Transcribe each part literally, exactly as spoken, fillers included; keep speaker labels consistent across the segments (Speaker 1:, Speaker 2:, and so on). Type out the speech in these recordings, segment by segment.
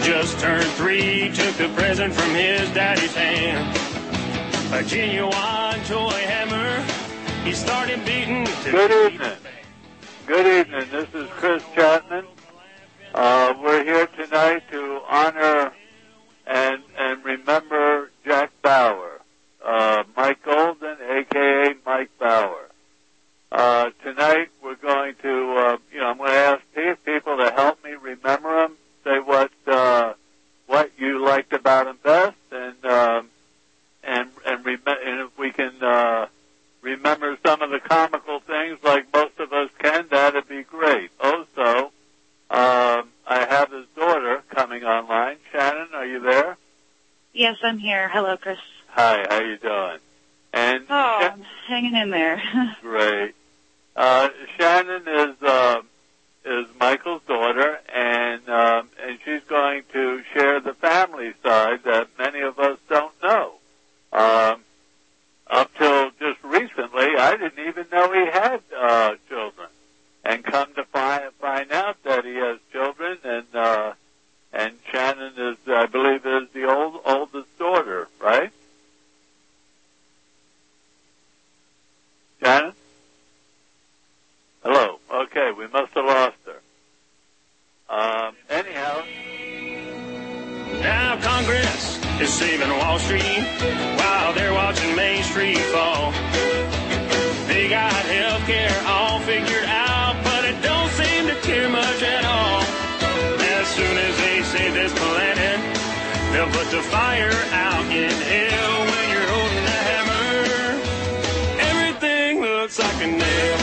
Speaker 1: just turned three, took the present from his daddy's hand. A genuine toy hammer, he started beating to
Speaker 2: Good evening. Good evening. This is Chris Chapman. Uh, we're here tonight to honor and and remember Jack Bauer, uh, Mike Golden, a k a. Mike Bauer. Uh, tonight we're going to, uh, you know, I'm going to ask people to help me remember him, say what uh, what you liked about him best, and um, and and, rem- and if we can uh, remember some of the comical things like most of us can, that'd be great. Also, um, I have his daughter coming online. Shannon, are you there?
Speaker 3: Yes, I'm here. Hello, Chris.
Speaker 2: Hi, how you doing? And
Speaker 3: oh,
Speaker 2: Sh-
Speaker 3: I'm hanging in there.
Speaker 2: Great. Uh, Shannon is uh, is Michael's daughter, and um, and she's going to share the family side that many of us don't know. Um, up till just recently, I didn't even know he had uh, children, and come to find find out that he has children, and uh, and Shannon is, I believe, is the old oldest daughter, right? Shannon? Hello. Okay, we must have lost her. Um, anyhow.
Speaker 1: Now Congress is saving Wall Street while they're watching Main Street fall. They got health care all figured out, but it don't seem to care much at all. As soon as they save this planet, they'll put the fire out in hell. When you're holding a hammer, everything looks like a nail.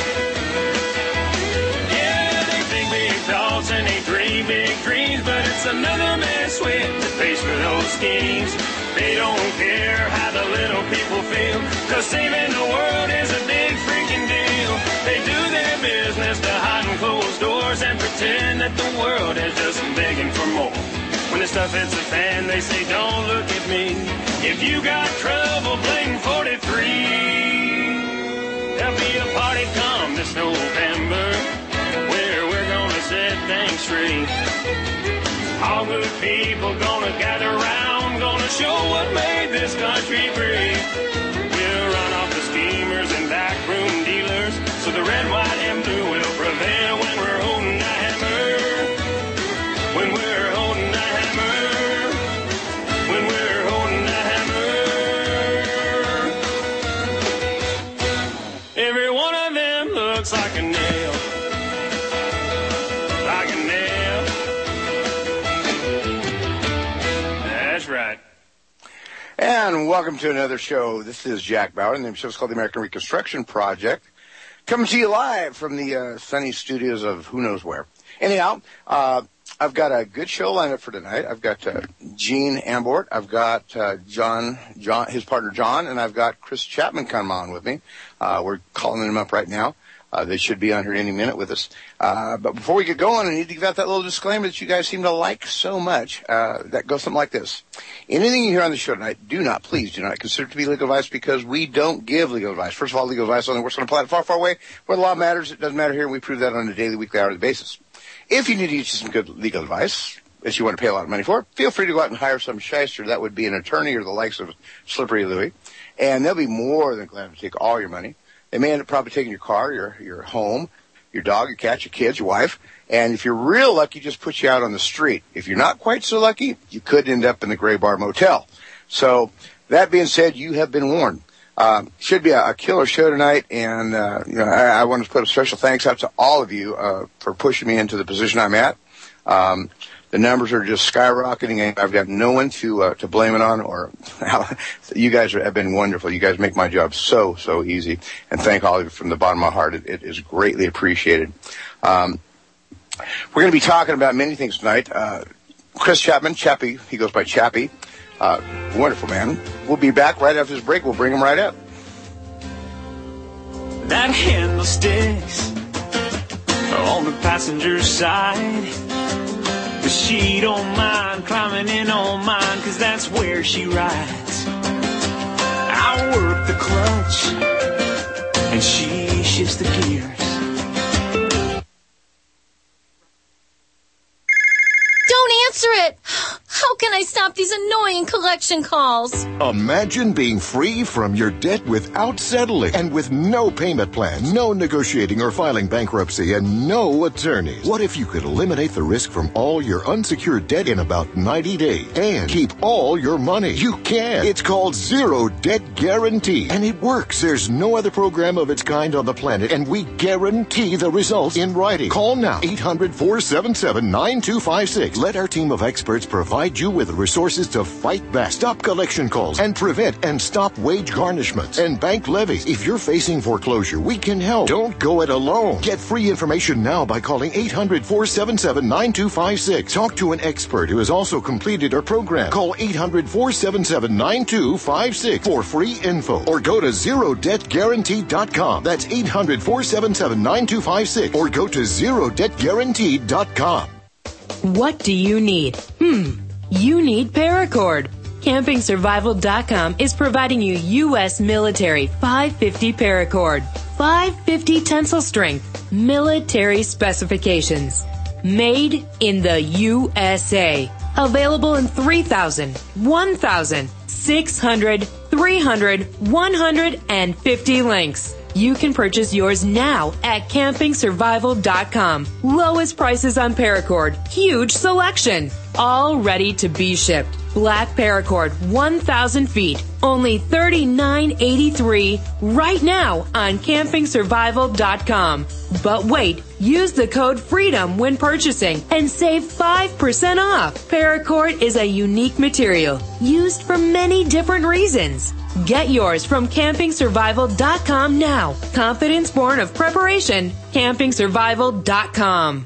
Speaker 1: And they dream big dreams, but it's another man's sweat that pays for those schemes. They don't care how the little people feel, 'cause saving the world is a big freaking deal. They do their business behind closed doors and pretend that the world is just begging for more. When the stuff hits the fan, they say, don't look at me. If you got trouble, blame forty-three. There'll be a party come this November where we're gonna set things straight. All good people gonna gather round, gonna show what made this country great. We'll run off the schemers and backroom dealers, so the red, white, and blue will prevail when we're holding a hammer. When we're holding a hammer. When we're holding a hammer. Every one of them looks like a nail. Like a nail. That's right.
Speaker 4: And welcome to another show. This is Jack Bauer, and the show's called the American Reconstruction Project. Coming to you live from the uh, sunny studios of who knows where. Anyhow, uh, I've got a good show lined up for tonight. I've got uh, Gene Ambort, I've got uh, John, John, his partner John, and I've got Chris Chapman coming on with me. Uh, we're calling them up right now. Uh, they should be on here any minute with us. Uh, but before we get going, I need to give out that little disclaimer that you guys seem to like so much. Uh, that goes something like this. Anything you hear on the show tonight, do not, please do not consider it to be legal advice, because we don't give legal advice. First of all, legal advice only works on a planet far, far away where the law matters. It doesn't matter here, and we prove that on a daily, weekly, hourly basis. If you need to get you some good legal advice that you want to pay a lot of money for, feel free to go out and hire some shyster. That would be an attorney or the likes of Slippery Louie, and they'll be more than glad to take all your money. They may end up probably taking your car, your your home, your dog, your cat, your kids, your wife. And if you're real lucky, just put you out on the street. If you're not quite so lucky, you could end up in the Gray Bar Motel. So that being said, you have been warned. Um, should be a, a killer show tonight. And, uh, you know, I, I want to put a special thanks out to all of you, uh, for pushing me into the position I'm at. Um, The numbers are just skyrocketing, and I've got no one to uh, to blame it on. Or you guys have been wonderful. You guys make my job so so easy, and thank all of you from the bottom of my heart. It, it is greatly appreciated. Um, we're going to be talking about many things tonight. Uh, Chris Chapman, Chappie, he goes by Chappie. Uh, wonderful man. We'll be back right after this break. We'll bring him right up.
Speaker 5: That handle sticks on the passenger side. But she don't mind climbing in on mine, 'cause that's where she rides. I work the clutch and she shifts the gears.
Speaker 6: Don't answer it! How can I stop these annoying collection calls?
Speaker 7: Imagine being free from your debt without settling and with no payment plan, no negotiating or filing bankruptcy, and no attorneys. What if you could eliminate the risk from all your unsecured debt in about ninety days and keep all your money? You can. It's called Zero Debt Guarantee, and it works. There's no other program of its kind on the planet, and we guarantee the results in writing. Call now, eight hundred, four seven seven, nine two five six. Let our team of experts provide you with the resources to fight back, stop collection calls, and prevent and stop wage garnishments and bank levies. If you're facing foreclosure, we can help. Don't go it alone. Get free information now by calling eight hundred, four seven seven, nine two five six. Talk to an expert who has also completed our program. Call eight hundred, four seven seven, nine two five six for free info, or go to zero debt guarantee dot com. That's eight hundred, four seven seven, nine two five six, or go to zero debt guarantee dot com.
Speaker 8: What do you need? Hmm. You need Paracord. Camping Survival dot com is providing you U S military five fifty Paracord. five fifty tensile strength, military specifications. Made in the U S A. Available in three thousand, one thousand, six hundred, three hundred, one hundred, and fifty links. You can purchase yours now at Camping Survival dot com. Lowest prices on Paracord. Huge selection. All ready to be shipped. Black Paracord, one thousand feet. Only thirty-nine eighty-three right now on Camping Survival dot com. But wait, use the code FREEDOM when purchasing and save five percent off. Paracord is a unique material used for many different reasons. Get yours from Camping Survival dot com now. Confidence born of preparation. Camping Survival dot com.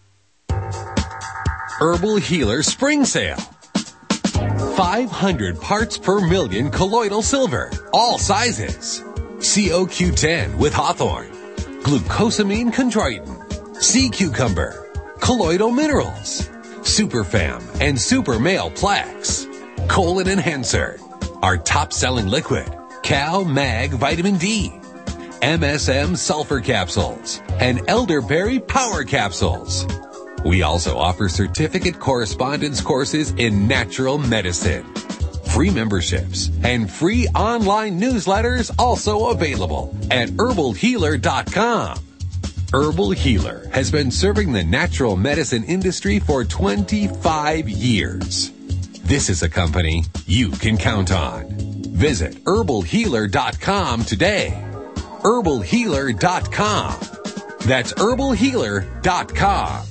Speaker 9: Herbal Healer Spring Sale. five hundred parts per million colloidal silver. All sizes. C O Q ten with Hawthorne. Glucosamine chondroitin. Sea cucumber. Colloidal minerals. Superfam and Super Male Plaques. Colon Enhancer. Our top-selling liquid, Cal Mag Vitamin D, M S M Sulfur Capsules, and Elderberry Power Capsules. We also offer certificate correspondence courses in natural medicine. Free memberships and free online newsletters also available at herbal healer dot com. Herbal Healer has been serving the natural medicine industry for twenty-five years. This is a company you can count on. Visit herbal healer dot com today. herbal healer dot com. That's herbal healer dot com.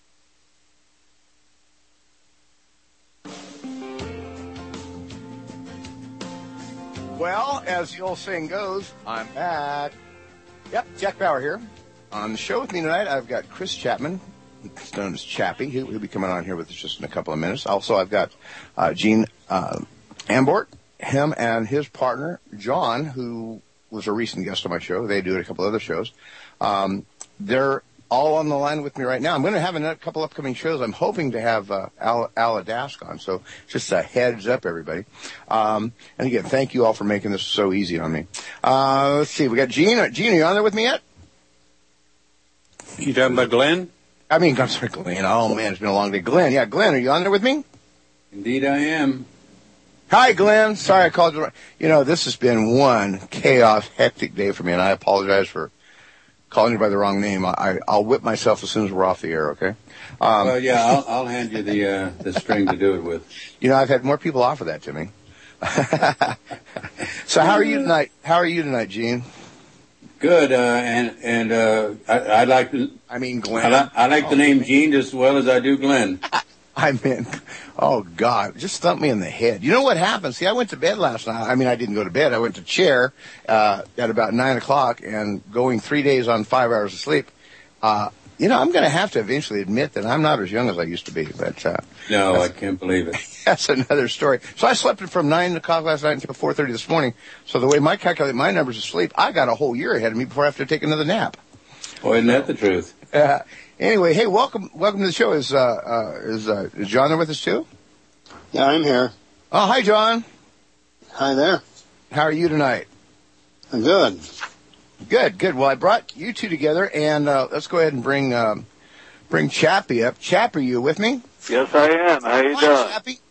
Speaker 4: Well, as the old saying goes, I'm back. Yep, Jack Bauer here. On the show with me tonight, I've got Chris Chapman, known as Chappie. He'll, he'll be coming on here with us just in a couple of minutes. Also, I've got uh, Gene uh, Ambort, him and his partner, John, who was a recent guest on my show. They do it a couple other shows. Um, they're all on the line with me right now. I'm going to have a couple upcoming shows. I'm hoping to have uh, Al, Al Adask on, so just a heads up, everybody. Um, and again, thank you all for making this so easy on me. Uh, let's see. We got Gene. Gene, are you on there with me yet?
Speaker 10: You talking about Glenn?
Speaker 4: I mean, I'm sorry, Glenn. Oh, man, it's been a long day. Glenn, yeah, Glenn, are you on there with me?
Speaker 10: Indeed I am.
Speaker 4: Hi, Glenn. Sorry I called you. You know, this has been one chaos, hectic day for me, and I apologize for calling you by the wrong name. I, I'll whip myself as soon as we're off the air, okay? Um,
Speaker 10: well, yeah, I'll, I'll hand you the uh, the string to do it with.
Speaker 4: You know, I've had more people offer that to me. So how are you tonight? How are you tonight, Gene?
Speaker 10: Good, uh, and and uh, I, I like to.
Speaker 4: I mean, Glenn.
Speaker 10: I, li- I like oh, the name Gene just as well as I do Glenn.
Speaker 4: I mean, oh God, just thumped me in the head. You know what happened? See, I went to bed last night. I mean, I didn't go to bed. I went to chair uh, at about nine o'clock, and going three days on five hours of sleep. Uh, you know, I'm going to have to eventually admit that I'm not as young as I used to be. But uh,
Speaker 10: no, I can't believe it.
Speaker 4: That's another story. So I slept from nine o'clock last night until four thirty this morning. So the way my calculate my numbers of sleep, I got a whole year ahead of me before I have to take another nap.
Speaker 10: Boy, isn't that the truth?
Speaker 4: Uh, anyway, hey, welcome, welcome to the show. Is uh, uh, is, uh, is John there with us too?
Speaker 11: Yeah, I'm here.
Speaker 4: Oh, hi, John.
Speaker 11: Hi there.
Speaker 4: How are you tonight?
Speaker 11: I'm good.
Speaker 4: Good, good. Well, I brought you two together, and uh, let's go ahead and bring um, bring Chappie up. Chappie, are you with me?
Speaker 2: Yes, I am. How you
Speaker 4: Hi,
Speaker 2: doing?
Speaker 4: Chappie.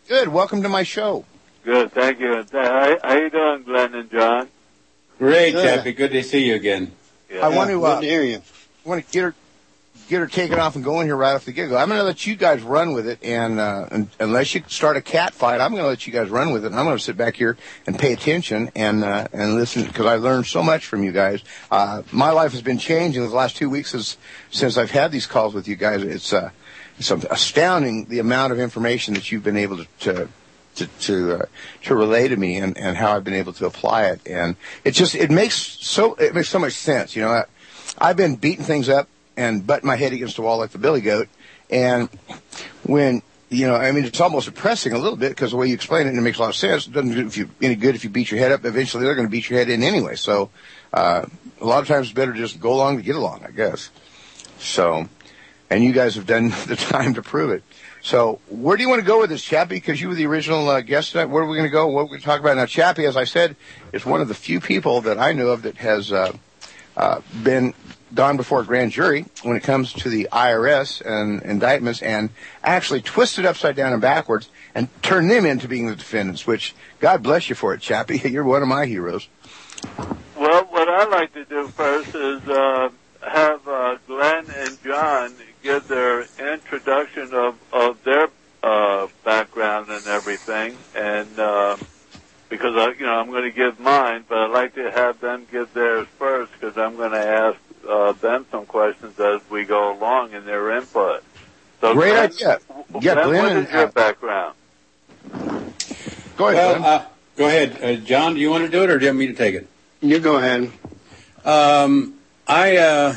Speaker 4: Good. Welcome to my show.
Speaker 2: Good, thank you. How, how you doing, Glenn and John?
Speaker 10: Great,
Speaker 11: Good.
Speaker 10: Chappie. Good to see you again.
Speaker 2: Yeah.
Speaker 4: I want to, uh,
Speaker 11: Good to hear you.
Speaker 4: want to get her, get her taken off and going here right off the get-go. I'm going to let you guys run with it, and, uh, and unless you start a cat fight, I'm going to let you guys run with it. And I'm going to sit back here and pay attention and uh, and listen because I learned so much from you guys. Uh, my life has been changed in the last two weeks since since I've had these calls with you guys. It's uh, it's astounding the amount of information that you've been able to. to to to, uh, to relay to me and, and how I've been able to apply it, and it just it makes so it makes so much sense. You know, I, I've been beating things up and butting my head against the wall like the billy goat, and when you know, I mean, it's almost depressing a little bit because the way you explain it, and it makes a lot of sense. It doesn't do if you any good if you beat your head up. Eventually, they're going to beat your head in anyway. So, uh, a lot of times it's better to just go along to get along, I guess. So, and you guys have done the time to prove it. So where do you want to go with this, Chappie? Because you were the original uh, guest tonight. Where are we going to go? What are we going to talk about? Now, Chappie, as I said, is one of the few people that I know of that has uh, uh, been gone before a grand jury when it comes to the I R S and indictments and actually twisted upside down and backwards and turned them into being the defendants, which God bless you for it, Chappie. You're one of my heroes.
Speaker 2: Well, what I'd like to do first is uh, have uh, Glenn and John give their introduction of, of their uh, background and everything, and uh, because I, you know I'm going to give mine, but I'd like to have them give theirs first because I'm going to ask uh, them some questions as we go along in their input. So
Speaker 4: Great
Speaker 2: Glenn,
Speaker 4: idea.
Speaker 2: Glenn,
Speaker 4: Yeah, Glenn,
Speaker 2: what is your
Speaker 4: uh,
Speaker 2: background?
Speaker 4: Go ahead,
Speaker 10: Well,
Speaker 4: Glenn.
Speaker 10: uh, go ahead. Uh, John, do you want to do it or do you want me to take it?
Speaker 11: You go ahead.
Speaker 10: Um, I, uh,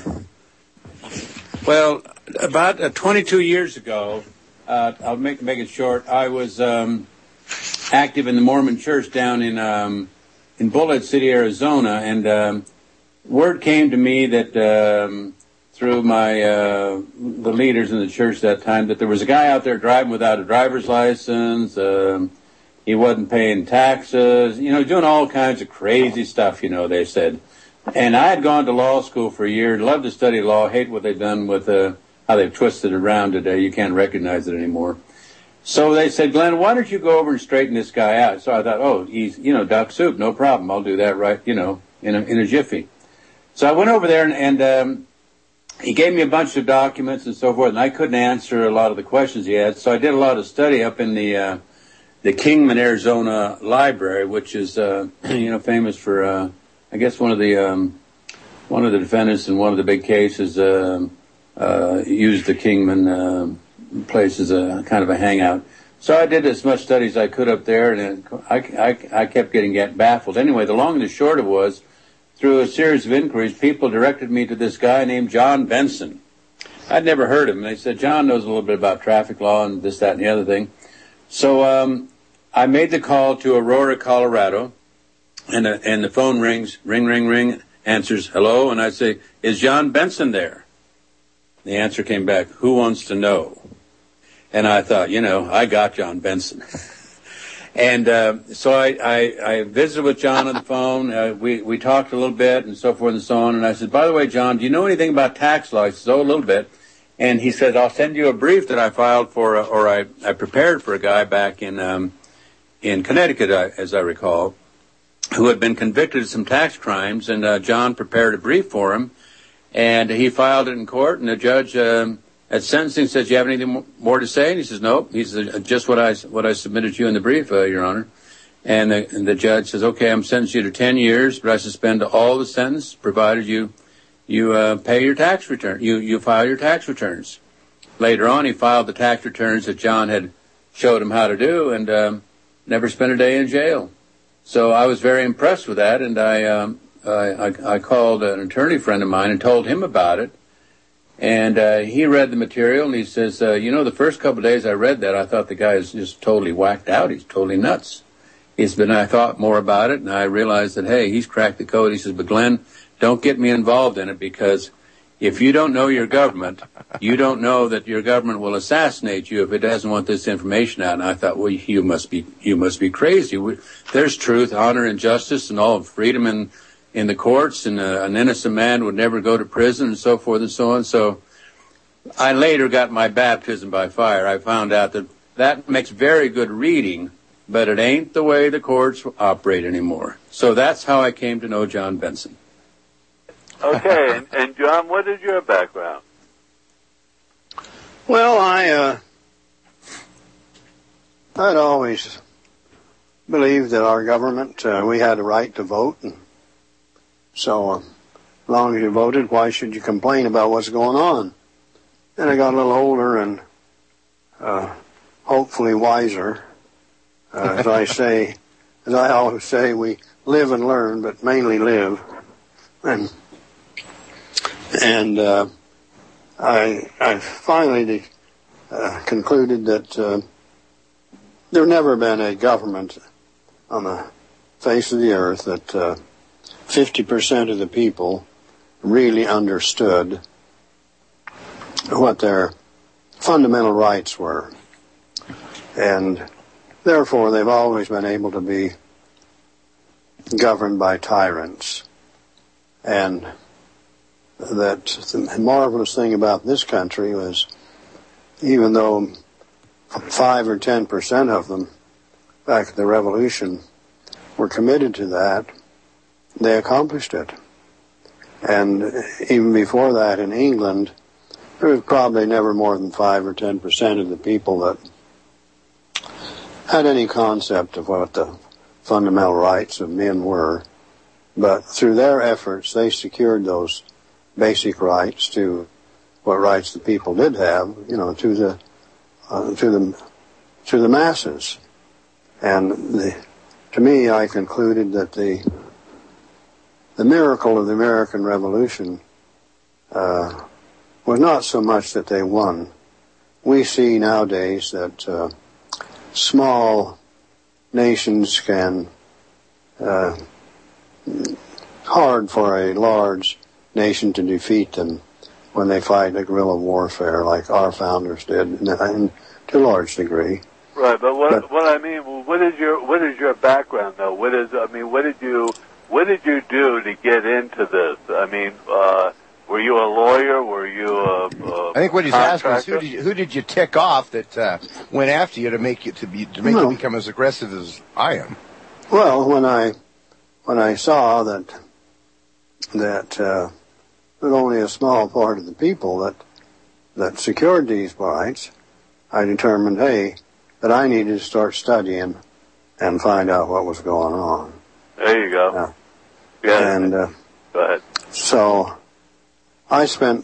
Speaker 10: well, about uh, twenty-two years ago, uh, I'll make, make it short, I was um, active in the Mormon church down in um, in Bullhead City, Arizona, and um, word came to me that um, through my uh, the leaders in the church that time that there was a guy out there driving without a driver's license. Um, he wasn't paying taxes, you know, doing all kinds of crazy stuff, you know, they said. And I had gone to law school for a year, loved to study law, hate what they've done with uh, how they've twisted it around today. You can't recognize it anymore. So they said, Glenn, why don't you go over and straighten this guy out? So I thought, oh, he's, you know, duck soup, no problem. I'll do that right, you know, in a, in a jiffy. So I went over there and, and um, he gave me a bunch of documents and so forth, and I couldn't answer a lot of the questions he had. So I did a lot of study up in the uh, the Kingman, Arizona Library, which is, uh, you know, famous for, uh, I guess, one of the um, one of the defendants in one of the big cases uh, uh, used the Kingman uh, place as a kind of a hangout. So I did as much study as I could up there, and I, I, I kept getting get baffled. Anyway, the long and the short of it was, through a series of inquiries, people directed me to this guy named John Benson. I'd never heard of him. They said, John knows a little bit about traffic law and this, that, and the other thing. So um, I made the call to Aurora, Colorado, and, uh, and the phone rings, ring, ring, ring, answers, hello, and I say, is John Benson there? The answer came back, who wants to know? And I thought, you know, I got John Benson. And uh, so I, I, I visited with John on the phone. Uh, we, we talked a little bit and so forth and so on. And I said, by the way, John, do you know anything about tax law? He says, oh, a little bit. And he said, I'll send you a brief that I filed for, uh, or I, I prepared for a guy back in um, in Connecticut, uh, as I recall, who had been convicted of some tax crimes. And uh, John prepared a brief for him. And he filed it in court. And the judge um, at sentencing says, do you have anything more to say? And he says, nope. He says, just what I, what I submitted to you in the brief, uh, Your Honor. And the, and the judge says, okay, I'm sentencing you to ten years, but I suspend all the sentence provided you you uh, pay your tax return. You, you file your tax returns. Later on, he filed the tax returns that John had showed him how to do and um, never spent a day in jail. So I was very impressed with that, and I, um, I, I, I called an attorney friend of mine and told him about it. And uh, he read the material, and he says, uh, you know, the first couple of days I read that, I thought the guy is just totally whacked out. He's totally nuts. He said, but I thought more about it, and I realized that, hey, he's cracked the code. He says, but Glenn, don't get me involved in it, because if you don't know your government, you don't know that your government will assassinate you if it doesn't want this information out. And I thought, well, you must be, you must be crazy. We, there's truth, honor, and justice, and all freedom in, in the courts, and uh, an innocent man would never go to prison, and so forth and so on. So I later got my baptism by fire. I found out that that makes very good reading, but it ain't the way the courts operate anymore. So that's how I came to know John Benson.
Speaker 2: Okay, and, and John, what is your background?
Speaker 11: Well, I, uh, I'd always believed that our government, uh, we had a right to vote, and so uh, as long as you voted, why should you complain about what's going on? Then I got a little older and uh, hopefully wiser. Uh, as I say, as I always say, we live and learn, but mainly live. And and uh, I I finally uh, concluded that uh, there never been a government on the face of the earth that uh, fifty percent of the people really understood what their fundamental rights were. And therefore, they've always been able to be governed by tyrants. And that the marvelous thing about this country was, even though five or ten percent of them back at the Revolution were committed to that, they accomplished it. And even before that in England, there was probably never more than five or ten percent of the people that had any concept of what the fundamental rights of men were. But through their efforts, they secured those basic rights to what rights the people did have, you know, to the uh, to the to the masses. And the, to me, I concluded that the the miracle of the American Revolution uh, was not so much that they won. We see nowadays that uh, small nations can uh, hard for a large nation to defeat them when they fight a guerrilla warfare like our founders did, and, and to a large degree.
Speaker 2: Right, but what
Speaker 11: But-
Speaker 2: what I mean, what is your what is your background though? What is I mean, what did you what did you do to get into this? I mean, uh, were you a lawyer? Were you a, a
Speaker 4: I think what he's asking is
Speaker 2: contractor?
Speaker 4: who did you, who did you tick off that uh, went after you to make you to be to make
Speaker 11: No.
Speaker 4: you become as aggressive as I am?
Speaker 11: Well, when I when I saw that that uh, there was only a small part of the people that that secured these rights, I determined, hey, that I needed to start studying and find out what was going on.
Speaker 2: There you go.
Speaker 11: Yeah.
Speaker 2: Yeah.
Speaker 11: And uh,
Speaker 2: Go ahead.
Speaker 11: so I spent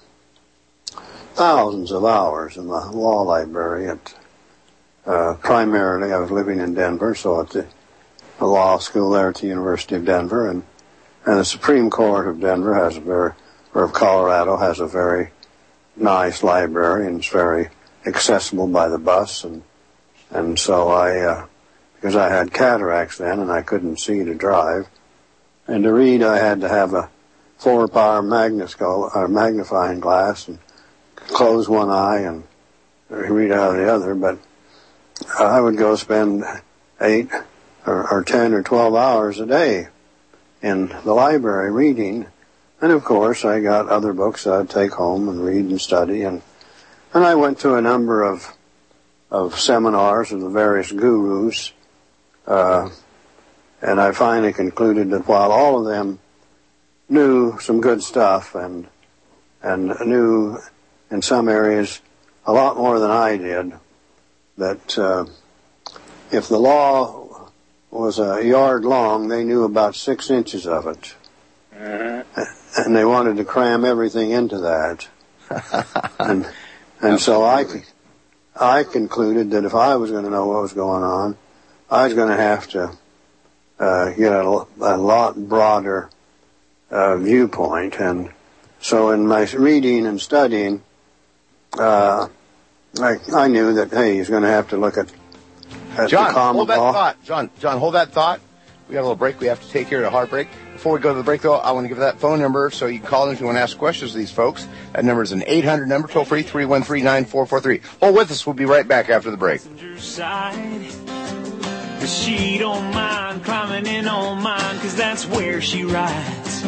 Speaker 11: thousands of hours in the law library at uh, primarily I was living in Denver, so at the, the law school there at the University of Denver, and and the Supreme Court of Denver has a very, or of Colorado has a very nice library, and it's very accessible by the bus, and and so I, uh, because I had cataracts then and I couldn't see to drive, and to read I had to have a four-power magniscope, or magnifying glass, and close one eye and read out of the other. But I would go spend eight or, or ten or twelve hours a day in the library reading, and of course I got other books I'd take home and read and study, and and I went to a number of of seminars of the various gurus, uh, and I finally concluded that while all of them knew some good stuff and and knew in some areas a lot more than I did, that uh, if the law was a yard long, they knew about six inches of it. Mm-hmm. And they wanted to cram everything into that. and and so I, I concluded that if I was going to know what was going on, I was going to have to uh, get a, a lot broader uh, viewpoint. And so in my reading and studying, uh, I, I knew that, hey, he's going to have to look at, at
Speaker 4: John,
Speaker 11: the common
Speaker 4: hold that
Speaker 11: law.
Speaker 4: thought. John, John, hold that thought. We got a little break we have to take here, a hard break. Before we go to the break, though, I want to give that phone number so you can call in if you want to ask questions to these folks. That number is an eight hundred number, toll free, three one three, nine four four three. Hold with us. We'll be right back after the break.
Speaker 5: Side, but she don't mind climbing in on mine, cause that's where she rides.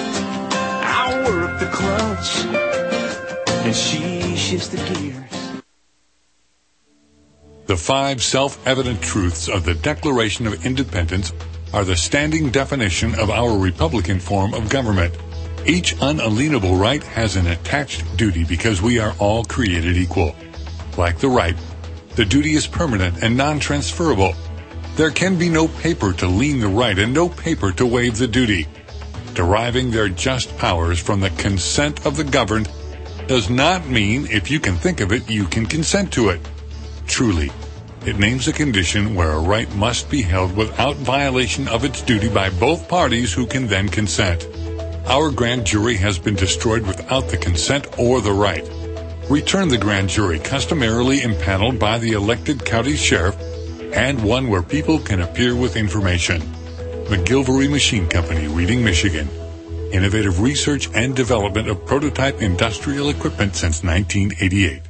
Speaker 5: I work the clutch, and she shifts the gears.
Speaker 12: The five self-evident truths of the Declaration of Independence are the standing definition of our Republican form of government. Each unalienable right has an attached duty because we are all created equal. Like the right, the duty is permanent and non-transferable. There can be no paper to lien the right and no paper to waive the duty. Deriving their just powers from the consent of the governed does not mean if you can think of it, you can consent to it. Truly, it names a condition where a right must be held without violation of its duty by both parties who can then consent. Our grand jury has been destroyed without the consent or the right. Return the grand jury customarily impaneled by the elected county sheriff and one where people can appear with information. McGilvery Machine Company, Reading, Michigan. Innovative research and development of prototype industrial equipment since nineteen eighty-eight.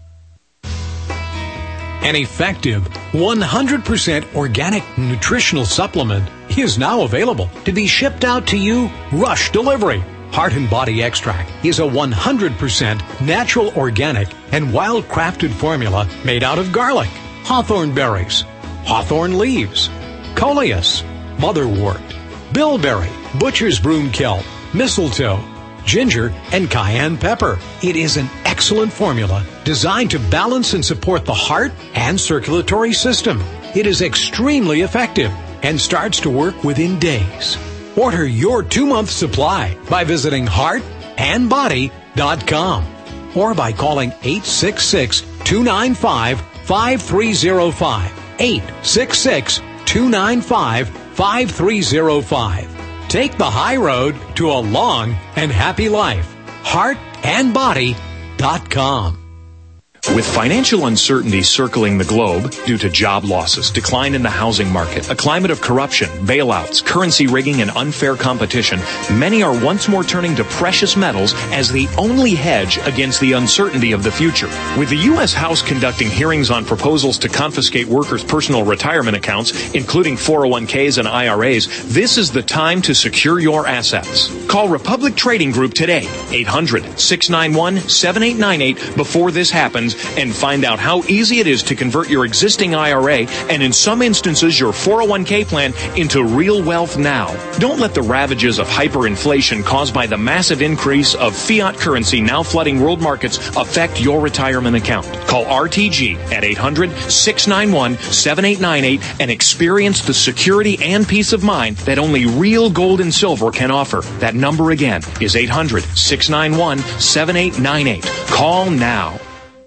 Speaker 13: An effective one hundred percent organic nutritional supplement is now available to be shipped out to you rush delivery. Heart and Body Extract is a one hundred percent natural, organic, and wild-crafted formula made out of garlic, hawthorn berries, hawthorn leaves, coleus, motherwort, bilberry, butcher's broom kelp, mistletoe, ginger, and cayenne pepper. It is an excellent formula designed to balance and support the heart and circulatory system. It is extremely effective and starts to work within days. Order your two-month supply by visiting heart and body dot com or by calling eight six six, two nine five, five three zero five, eight six six, two nine five, five three zero five. Take the high road to a long and happy life. heart and body dot com.
Speaker 14: With financial uncertainty circling the globe due to job losses, decline in the housing market, a climate of corruption, bailouts, currency rigging, and unfair competition, many are once more turning to precious metals as the only hedge against the uncertainty of the future. With the U S House conducting hearings on proposals to confiscate workers' personal retirement accounts, including four oh one k's and I R As, this is the time to secure your assets. Call Republic Trading Group today, eight hundred, six nine one, seven eight nine eight, before this happens, and find out how easy it is to convert your existing I R A and in some instances your four oh one k plan into real wealth now. Don't let the ravages of hyperinflation caused by the massive increase of fiat currency now flooding world markets affect your retirement account. Call R T G at eight hundred, six nine one, seven eight nine eight and experience the security and peace of mind that only real gold and silver can offer. That number again is eight hundred, six nine one, seven eight nine eight. Call now.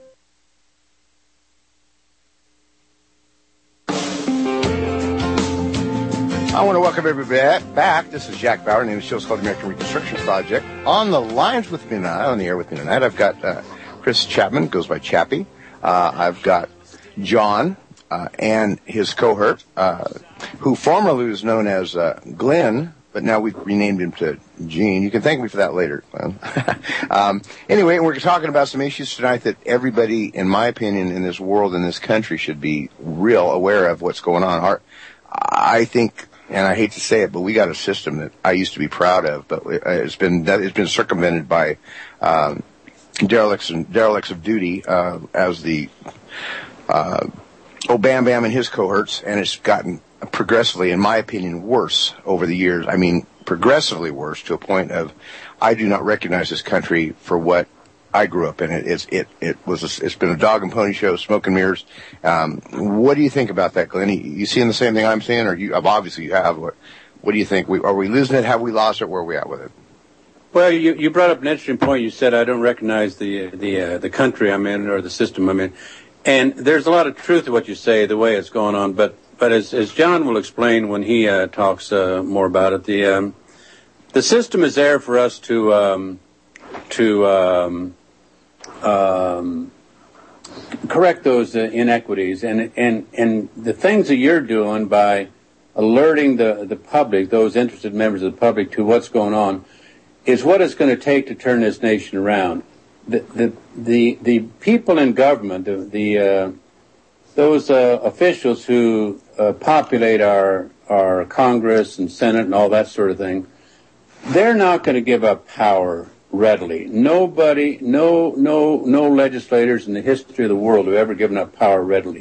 Speaker 4: I want to welcome everybody back. This is Jack Bauer, and the show's called the American Reconstruction Project. On the lines with me tonight, on the air with me tonight, I've got uh, Chris Chapman, goes by Chappie. Uh, I've got John uh, and his cohort, uh, who formerly was known as uh, Glenn, but now we've renamed him to Gene. You can thank me for that later, Glenn. um, anyway, we're talking about some issues tonight that everybody, in my opinion, in this world, in this country, should be real aware of what's going on. Our, I think... And I hate to say it, but we got a system that I used to be proud of, but it's been it's been circumvented by um, derelicts and derelicts of duty uh, as the uh, oh Bam Bam and his cohorts, and it's gotten progressively, in my opinion, worse over the years. I mean, progressively worse to a point of I do not recognize this country for what I grew up in. It it's, it it was a, it's been a dog and pony show, smoke and mirrors. Um, what do you think about that, Glenn? You, you seeing the same thing I'm seeing, or you obviously you have? What, what do you think? We, are we losing it? Have we lost it? Where are we at with it?
Speaker 10: Well, you you brought up an interesting point. You said I don't recognize the the uh, the country I'm in or the system I'm in, and there's a lot of truth to what you say, the way it's going on. But but as as John will explain when he uh, talks uh, more about it, the um, the system is there for us to um, to um, um, correct those uh, inequities, and and and the things that you're doing by alerting the the public, those interested members of the public, to what's going on, is what it's going to take to turn this nation around. The the the, the people in government, the, the uh, those uh, officials who uh, populate our our Congress and Senate and all that sort of thing, they're not going to give up power readily. Nobody, no no no legislators in the history of the world have ever given up power readily.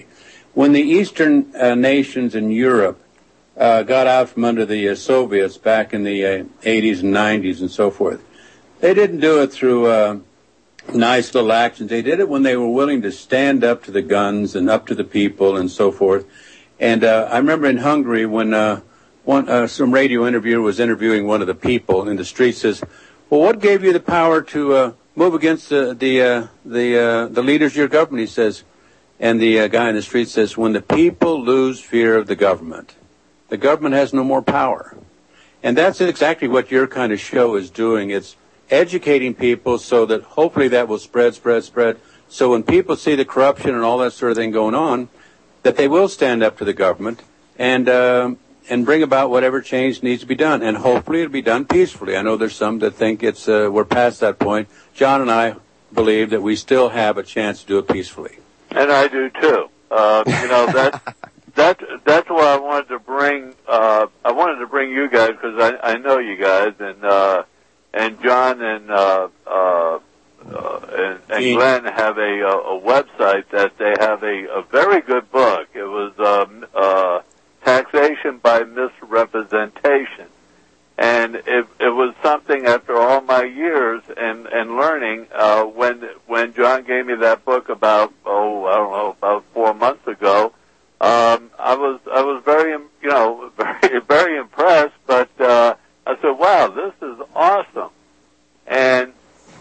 Speaker 10: when the Eastern uh, nations in Europe uh, got out from under the uh, Soviets back in the uh, eighties and nineties and so forth, they didn't do it through uh, nice little actions. They did it when they were willing to stand up to the guns and up to the people and so forth. And uh, I remember in Hungary when uh, one uh, some radio interviewer was interviewing one of the people in the street, says, "Well, what gave you the power to uh, move against uh, the uh, the uh, the leaders of your government?" He says, and the uh, guy in the street says, "When the people lose fear of the government, the government has no more power." And that's exactly what your kind of show is doing. It's educating people so that hopefully that will spread, spread, spread. So when people see the corruption and all that sort of thing going on, that they will stand up to the government and uh, and bring about whatever change needs to be done. And hopefully it'll be done peacefully. I know there's some that think it's uh, we're past that point. John and I believe that we still have a chance to do it peacefully.
Speaker 2: And I do too. Uh, you know, that that that's why I wanted to bring uh, I wanted to bring you guys, because I, I know you guys, and uh, and John and uh, uh, uh, and, and Glenn have a, a website that they have a, a very good book. It was um, uh, Taxation by Misrepresentation, and it, it was something after all my years and and learning. Uh, when when John gave me that book about oh I don't know about four months ago, um, I was I was very you know very very impressed. But uh, I said, wow, this is awesome, and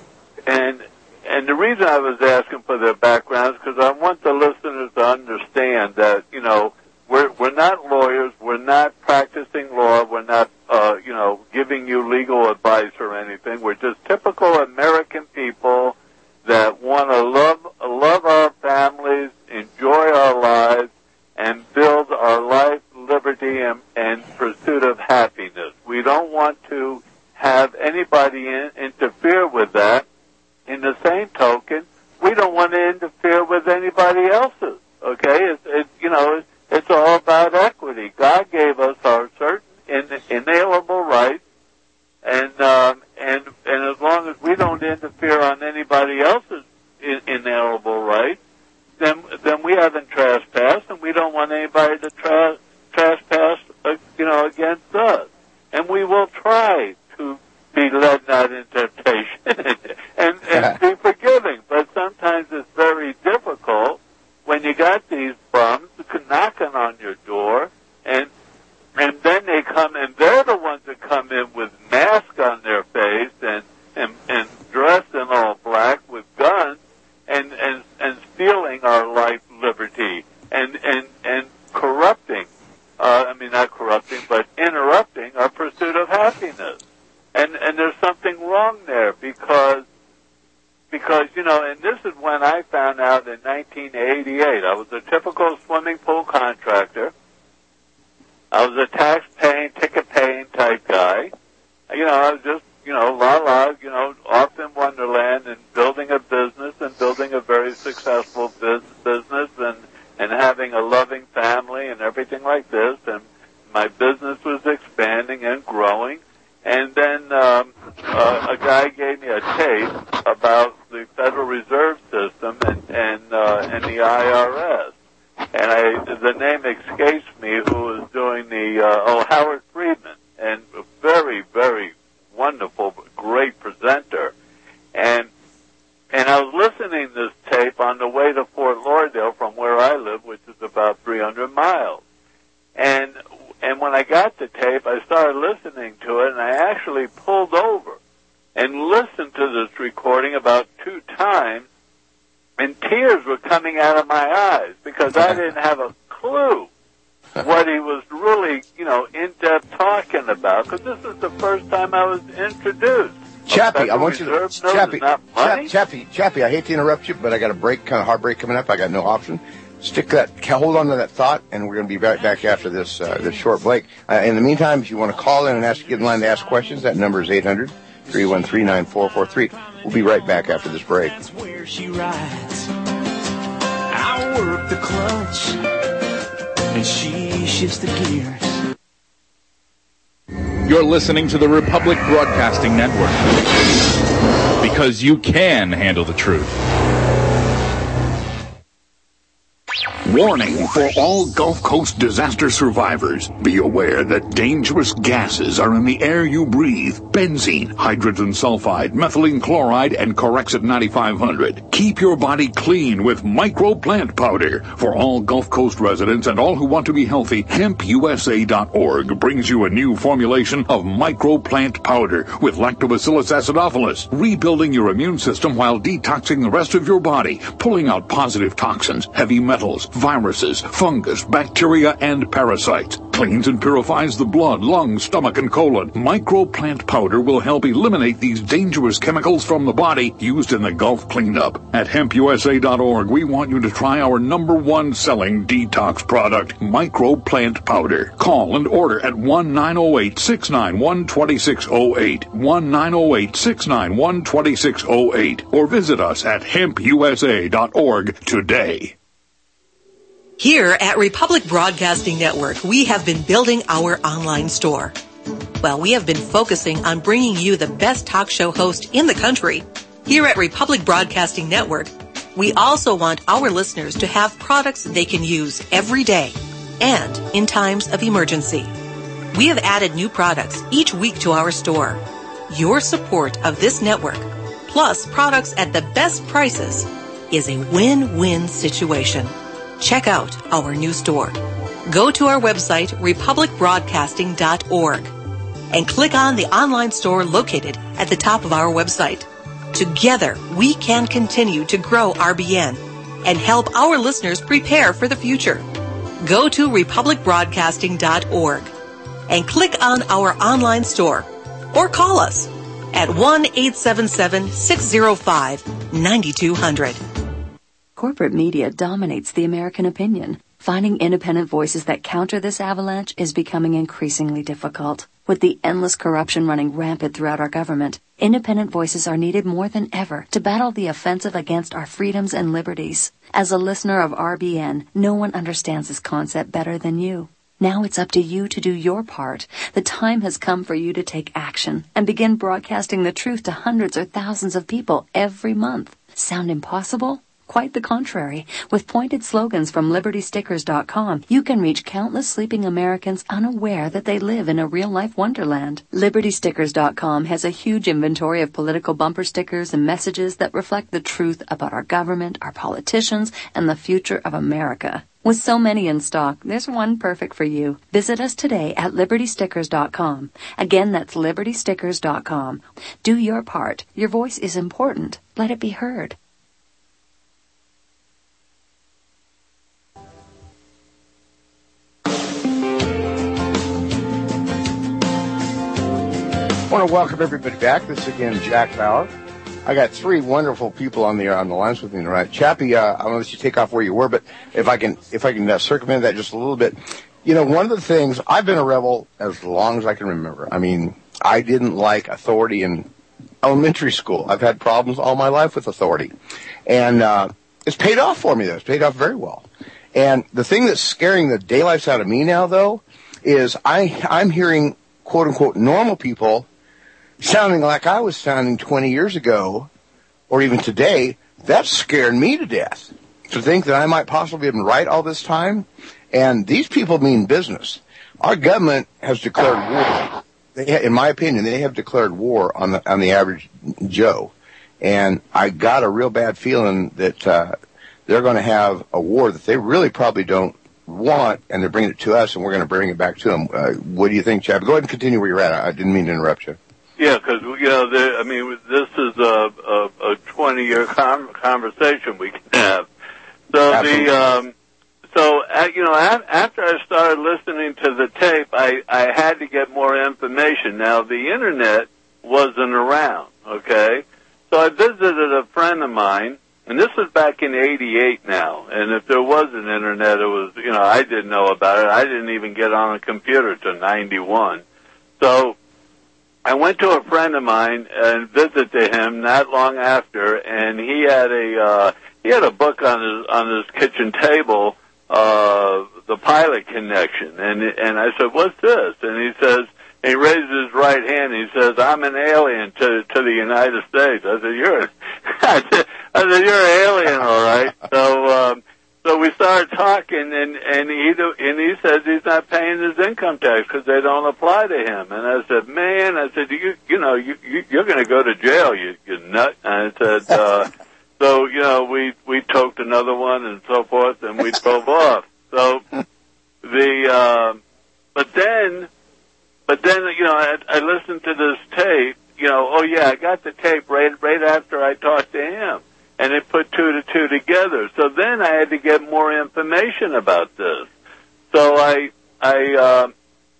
Speaker 2: and and the reason I was asking for their backgrounds, because I want the listeners to understand that you know we're we're not lawyers, we're not practicing law, we're not uh, you know giving you legal advice or anything. We're just typical American people that want to love love our families, enjoy our lives, and build our life, liberty, and, and pursuit of happiness. We don't want to have anybody in, interfere with that. In the same token, we don't want to interfere with anybody else's. Okay, it's it, you know it's, it's all about equity. God gave us our certain in, inalienable rights, and um, and and as long as we don't interfere on anybody else's in, inalienable rights, then then we haven't trespassed, and we don't want anybody to tra- trespass, uh, you know, against us. And we will try to be led not into temptation and, and be forgiving. But sometimes it's very difficult when you got these bums knocking on your door, and and then they come, and they're the ones that come in with masks on their face and and, and dressed in all black with guns and and and stealing our life, liberty, and and and corrupting. Uh, I mean, not corrupting, but interrupting our pursuit of happiness. And and there's something wrong there because because you know, and this is when I found out in nineteen eighty-eight. I was a typical swimming pool contractor. I was a tax-paying, ticket-paying type guy. You know, I was just you know, la la, you know, off in Wonderland and building a business and building a very successful biz- business and and having a loving family and everything like this. And my business was expanding and growing. And then um, uh, a guy gave me a tape about the Federal Reserve System and and, uh, and the I R S. And I, the name escapes me, who was doing the, uh, oh, Howard Friedman, and a very, very wonderful, great presenter. And and I was listening to this tape on the way to Fort Lauderdale from where I live, which is about three hundred miles. And and when I got the tape, I started listening to it, and I actually pulled over and listened to this recording about two times, and tears were coming out of my eyes because I didn't have a clue what he was really, you know, in-depth talking about, because this is the first time I was introduced.
Speaker 4: Chappie, I want you to,
Speaker 2: Reserve note
Speaker 4: Chappie,
Speaker 2: is not money.
Speaker 4: Chappie, Chappie, I hate to interrupt you, but I got a break, kind of hard break coming up. I got no option. Stick that, hold on to that thought, and we're going to be right back after this uh, this short break. Uh, in the meantime, if you want to call in and ask, get in line to ask questions, that number is eight hundred, three one three, nine four four three. We'll be right back after this break.
Speaker 5: That's where she rides. I work the clutch, and she shifts the gears.
Speaker 15: You're listening to the Republic Broadcasting Network, because you can handle the truth.
Speaker 16: Warning for all Gulf Coast disaster survivors. Be aware that dangerous gases are in the air you breathe. Benzene, hydrogen sulfide, methylene chloride, and Corexit ninety-five hundred. Keep your body clean with Micro Plant Powder. For all Gulf Coast residents and all who want to be healthy, hemp u s a dot org brings you a new formulation of Micro Plant Powder with Lactobacillus acidophilus, rebuilding your immune system while detoxing the rest of your body, pulling out positive toxins, heavy metals, viruses, fungus, bacteria, and parasites. Cleans and purifies the blood, lungs, stomach, and colon. Micro Plant Powder will help eliminate these dangerous chemicals from the body used in the Gulf cleanup. At hemp u s a dot org, we want you to try our number one selling detox product, Micro Plant Powder. Call and order at one nine zero eight, six nine one, two six zero eight, one nine zero eight, six nine one, two six zero eight, or visit us at hemp u s a dot org today.
Speaker 17: Here at Republic Broadcasting Network, we have been building our online store. Well, we have been focusing on bringing you the best talk show host in the country. Here at Republic Broadcasting Network, we also want our listeners to have products they can use every day and in times of emergency. We have added new products each week to our store. Your support of this network, plus products at the best prices, is a win-win situation. Check out our new store. Go to our website, republic broadcasting dot org, and click on the online store located at the top of our website. Together, we can continue to grow R B N and help our listeners prepare for the future. Go to republic broadcasting dot org and click on our online store or call us at one eight seven seven, six zero five, nine two zero zero.
Speaker 18: Corporate media dominates the American opinion. Finding independent voices that counter this avalanche is becoming increasingly difficult. With the endless corruption running rampant throughout our government, independent voices are needed more than ever to battle the offensive against our freedoms and liberties. As a listener of R B N, no one understands this concept better than you. Now it's up to you to do your part. The time has come for you to take action and begin broadcasting the truth to hundreds or thousands of people every month. Sound impossible? Quite the contrary. With pointed slogans from liberty stickers dot com, you can reach countless sleeping Americans unaware that they live in a real-life wonderland. liberty stickers dot com has a huge inventory of political bumper stickers and messages that reflect the truth about our government, our politicians, and the future of America. With so many in stock, there's one perfect for you. Visit us today at liberty stickers dot com. Again, that's liberty stickers dot com. Do your part. Your voice is important. Let it be heard.
Speaker 4: I want to welcome everybody back. This is again Jack Bauer. I got three wonderful people on the on the lines with me tonight. Chappie, uh, I'm going to let you take off where you were, but if I can if I can uh, circumvent that just a little bit, you know, one of the things, I've been a rebel as long as I can remember. I mean, I didn't like authority in elementary school. I've had problems all my life with authority, and uh, it's paid off for me. Though it's paid off very well. And the thing that's scaring the daylights out of me now, though, is I I'm hearing quote unquote normal people sounding like I was sounding twenty years ago, or even today. That's scared me to death, to think that I might possibly have been right all this time. And these people mean business. Our government has declared war. They ha- in my opinion, they have declared war on the on the average Joe. And I got a real bad feeling that uh, they're going to have a war that they really probably don't want, and they're bringing it to us, and we're going to bring it back to them. Uh, what do you think, Chad? Go ahead and continue where you're at. I didn't mean to interrupt you.
Speaker 2: Yeah, because, you know, the, I mean, this is a, a, a twenty-year com- conversation we can have. So Absolutely. the, um, so, uh, you know, a- after I started listening to the tape, I, I had to get more information. Now, the Internet wasn't around, okay? So I visited a friend of mine, and this was back in eighty-eight now, and if there was an Internet, it was, you know, I didn't know about it. I didn't even get on a computer till ninety-one. So I went to a friend of mine and visited him not long after, and he had a uh, he had a book on his on his kitchen table, uh, The Pilot Connection, and and I said, "What's this?" And he says, and he raises his right hand. And he says, "I'm an alien to to the United States." I said, "You're," I said, I said, "You're an alien, all right." So um, so we started talking, and and he do, and he says he's not paying his income tax because they don't apply to him. And I said, man, I said, you you know, you, you you're going to go to jail, you you nut. And I said, uh, so you know, we we toked another one and so forth, and we drove off. So the uh, but then but then you know, I, I listened to this tape. You know, oh yeah, I got the tape right right after I talked to him. And it put two to two together. So then I had to get more information about this. So I I uh,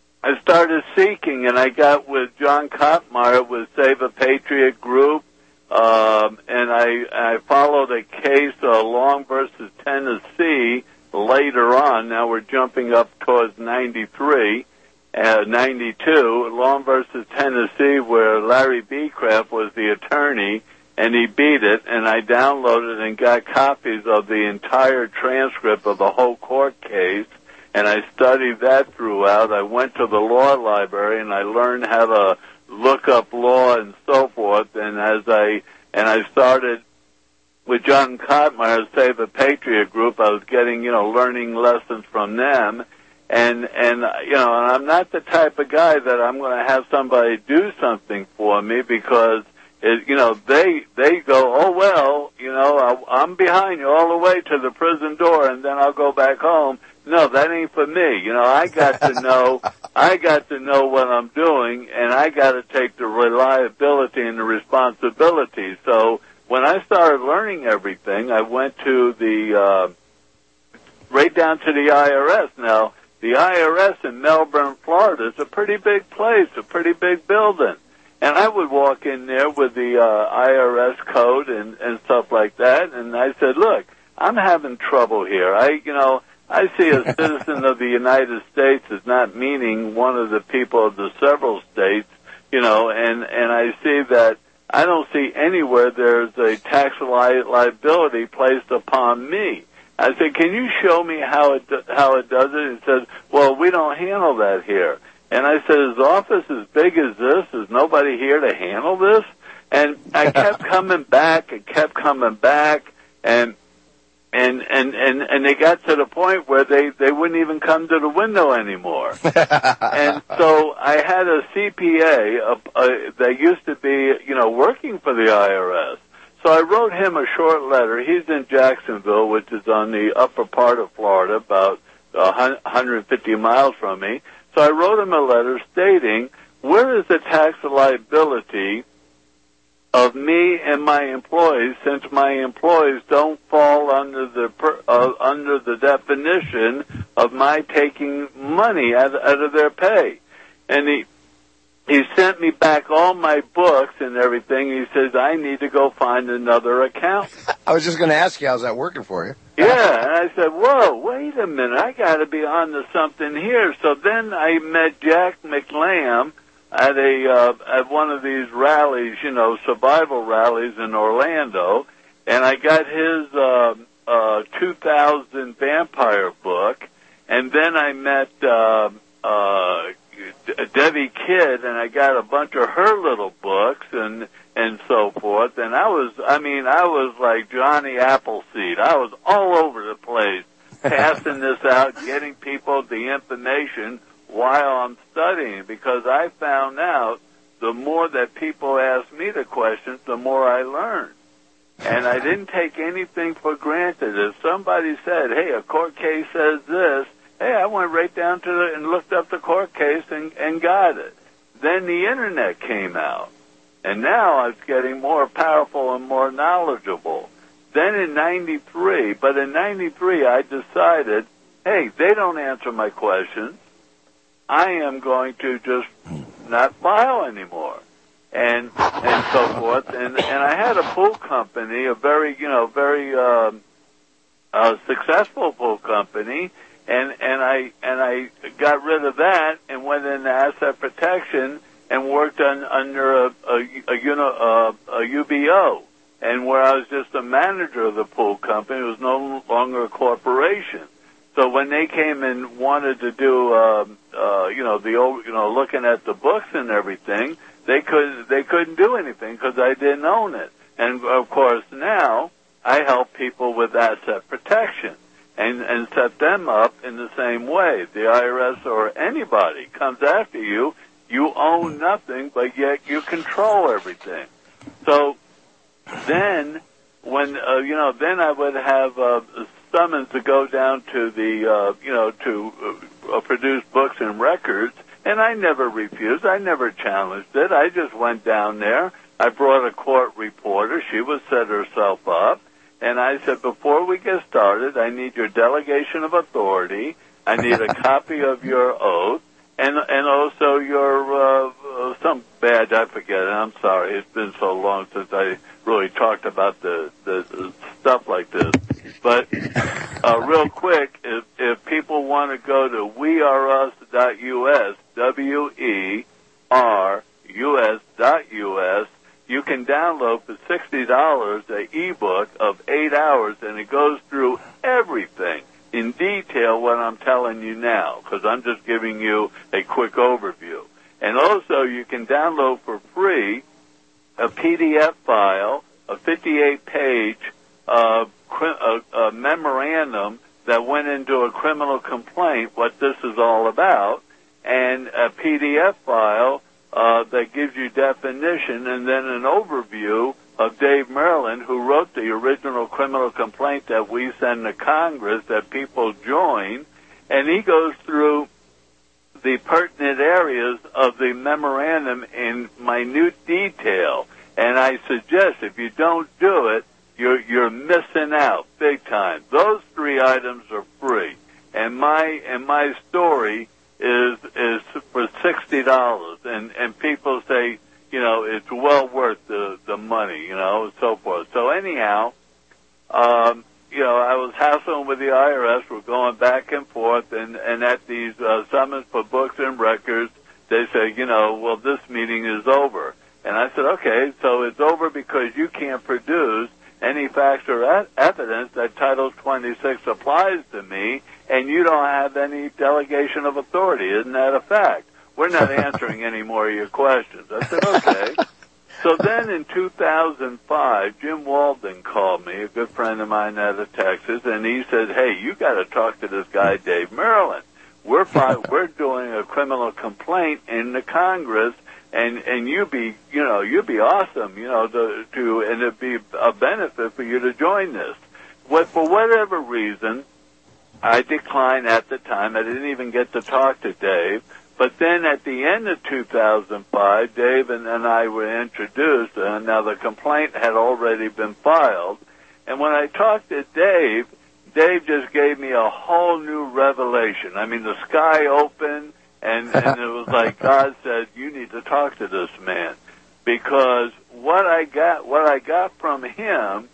Speaker 2: I started seeking, and I got with John Kottmeyer with Save a Patriot Group, um, and I I followed a case, uh, Long versus Tennessee, later on. Now we're jumping up towards ninety-three, uh, ninety-two, Long versus Tennessee, where Larry Becraft was the attorney. And he beat it, and I downloaded and got copies of the entire transcript of the whole court case, and I studied that throughout. I went to the law library, and I learned how to look up law and so forth, and as I, and I started with John Kottmeyer, Save a Patriot Group. I was getting, you know, learning lessons from them, and, and, you know, and I'm not the type of guy that I'm going to have somebody do something for me because It, you know, they they go, oh, well, you know, I, I'm behind you all the way to the prison door, and then I'll go back home. No, that ain't for me. You know, I got to know, I got to know what I'm doing, and I got to take the reliability and the responsibility. So when I started learning everything, I went to the, uh, right down to the I R S. Now, the I R S in Melbourne, Florida is a pretty big place, a pretty big building. And I would walk in there with the uh, I R S code and, and stuff like that, and I said, look, I'm having trouble here. I, you know, I see a citizen of the United States as not meaning one of the people of the several states, you know, and, and I see that I don't see anywhere there's a tax li- liability placed upon me. I said, can you show me how it, how it does it? He said, well, we don't handle that here. And I said, his office as big as this? Is nobody here to handle this? And I kept coming back and kept coming back, and and and and and they got to the point where they they wouldn't even come to the window anymore. And so I had a C P A uh, uh, that used to be, you know, working for the I R S. So I wrote him a short letter. He's in Jacksonville, which is on the upper part of Florida, about one hundred fifty miles from me. So I wrote him a letter stating, where is the tax liability of me and my employees, since my employees don't fall under the per, uh, under the definition of my taking money out, out of their pay? And he he sent me back all my books and everything. He says, I need to go find another account.
Speaker 4: I was just going to ask you, how's that working for you?
Speaker 2: Yeah, and I said, whoa, wait a minute, I got to be on to something here. So then I met Jack McLam at a uh, at one of these rallies, you know, survival rallies in Orlando, and I got his uh, uh, two thousand vampire book, and then I met uh, uh, Debbie Kidd, and I got a bunch of her little books and and so forth. And I was, I mean, I was like Johnny Appleseed. I was all over the place, passing this out, getting people the information while I'm studying, because I found out the more that people asked me the questions, the more I learned. And I didn't take anything for granted. If somebody said, hey, a court case says this, hey, I went right down to the, and looked up the court case and, and got it. Then the Internet came out, and now I was getting more powerful and more knowledgeable. Then in ninety-three, but in ninety-three I decided, hey, they don't answer my questions. I am going to just not file anymore, and and so forth. And and I had a pool company, a very you know very um, uh, successful pool company, and and I and I got rid of that and went into asset protection and worked on under a a, a, you know, a, a U B O, and where I was just a manager of the pool company. It was no longer a corporation. So when they came and wanted to do, uh, uh, you know, the old, you know, looking at the books and everything, they could they couldn't do anything because I didn't own it. And of course now I help people with asset protection. and, and set them up in the same way. The I R S or anybody comes after you, you own nothing, but yet you control everything. So then, when, uh, you know, then I would have uh, summons to go down to the, uh, you know, to uh, produce books and records, and I never refused. I never challenged it. I just went down there. I brought a court reporter. She would set herself up. And I said, before we get started, I need your delegation of authority. I need a copy of your oath, and and also your, uh, some badge. I forget it. I'm sorry. It's been so long since I really talked about the, the, the stuff like this. But uh, real quick, if, if people want to go to we are us dot U S, W E R U S dot U S, you can download for sixty dollars an ebook of eight hours, and it goes through everything in detail what I'm telling you now, because I'm just giving you a quick overview. And also you can download for free a P D F file, a fifty-eight page uh, a, a memorandum that went into a criminal complaint, what this is all about, and a P D F file Uh, that gives you definition, and then an overview of Dave Merlin, who wrote the original criminal complaint that we send to Congress that people join, and he goes through the pertinent areas of the memorandum in minute detail. And I suggest if you don't do it, you're you're missing out big time. Those three items are free, and my and my story is is for sixty dollars, and and people say, you know, it's well worth the the money, you know, and so forth. So anyhow, um, you know, I was hassling with the I R S. We're going back and forth, and and at these uh, summons for books and records, they say, you know, well, this meeting is over, and I said, okay, so it's over because you can't produce any facts or e- evidence that Title twenty-six applies to me, and you don't have any delegation of authority. Isn't that a fact? We're not answering any more of your questions. I said, okay. So then in two thousand five, Jim Walden called me, a good friend of mine out of Texas, and he said, hey, you got to talk to this guy, Dave Merlin. We're fi- we're doing a criminal complaint in the Congress, and and you be you know you'd be awesome, you know, to, to and it'd be a benefit for you to join this. What for whatever reason, I declined at the time. I didn't even get to talk to Dave. But then at the end of two thousand five, Dave and, and I were introduced, and now the complaint had already been filed. And when I talked to Dave, Dave just gave me a whole new revelation. I mean, the sky opened, and, and it was like God said, you need to talk to this man. Because what I got, what I got from him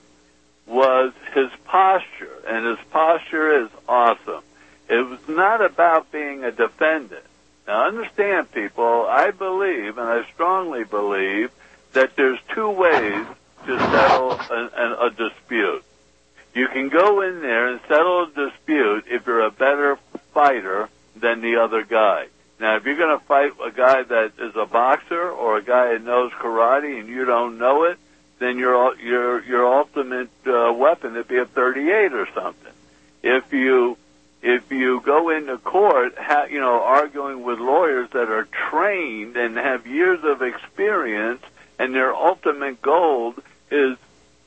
Speaker 2: was his posture, and his posture is awesome. It was not about being a defendant. Now, understand, people, I believe, and I strongly believe, that there's two ways to settle a, a, a dispute. You can go in there and settle a dispute if you're a better fighter than the other guy. Now, if you're going to fight a guy that is a boxer or a guy that knows karate and you don't know it, then your your your ultimate uh, weapon would be a thirty-eight or something. If you if you go into court, ha, you know, arguing with lawyers that are trained and have years of experience, and their ultimate goal is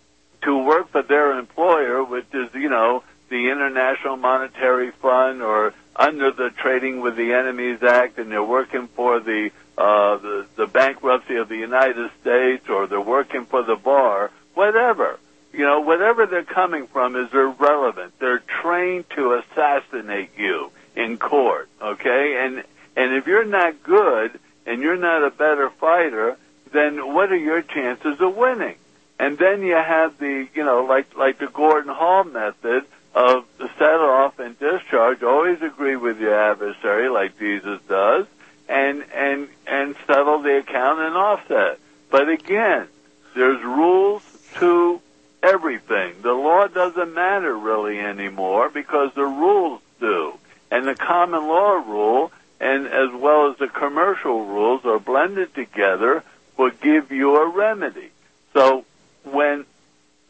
Speaker 2: to work for their employer, which is, you know, the International Monetary Fund or under the Trading with the Enemies Act, and they're working for the uh the, the bankruptcy of the United States, or they're working for the bar, whatever. You know, whatever they're coming from is irrelevant. They're trained to assassinate you in court, okay? And and if you're not good and you're not a better fighter, then what are your chances of winning? And then you have the, you know, like like the Gordon Hall method of set off and discharge. Always agree with your adversary, like Jesus does, and and and settle the account and offset. But again, there's rules to everything. The law doesn't matter really anymore because the rules do. And the common law rule, and as well as the commercial rules, are blended together will give you a remedy. So when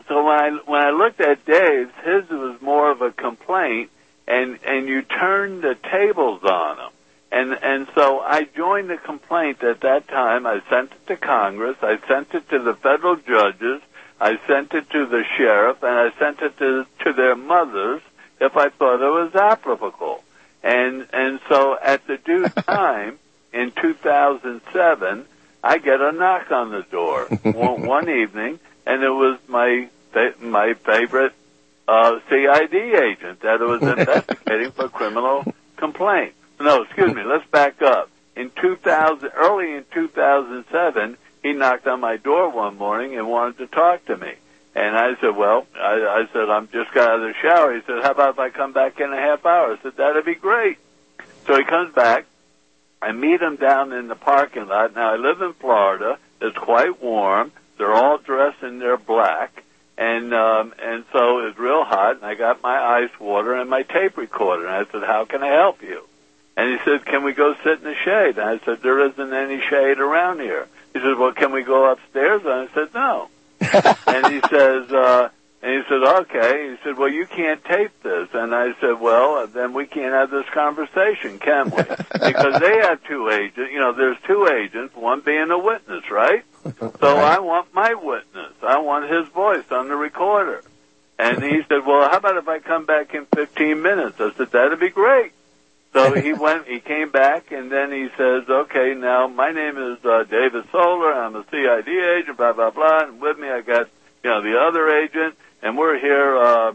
Speaker 2: so when I when I looked at Dave's, his was more of a complaint, and and you turned the tables on him. And and so I joined the complaint at that time. I sent it to Congress. I sent it to the federal judges. I sent it to the sheriff, and I sent it to to their mothers if I thought it was applicable. And and so at the due time in two thousand seven, I get a knock on the door one, one evening, and it was my my favorite uh, C I D agent that was investigating for criminal complaint. No, excuse me. Let's back up. In two thousand, early in two thousand seven, he knocked on my door one morning and wanted to talk to me. And I said, well, I, I said, I'm just got out of the shower. He said, how about if I come back in a half hour? I said, that'd be great. So he comes back. I meet him down in the parking lot. Now, I live in Florida. It's quite warm. They're all dressed in their black. And um, and so it's real hot. And I got my ice water and my tape recorder. And I said, how can I help you? And he said, can we go sit in the shade? And I said, there isn't any shade around here. He said, well, can we go upstairs? And I said, no. And he says, uh, and he said, okay. He said, well, you can't tape this. And I said, well, then we can't have this conversation, can we? Because they have two agents. You know, there's two agents, one being a witness, right? So I want my witness. I want his voice on the recorder. And he said, well, how about if I come back in fifteen minutes? I said, that'd be great. So he went, he came back, and then he says, okay, now my name is uh, David Solar. I'm a C I D agent, blah, blah, blah. And with me I got, you know, the other agent, and we're here uh,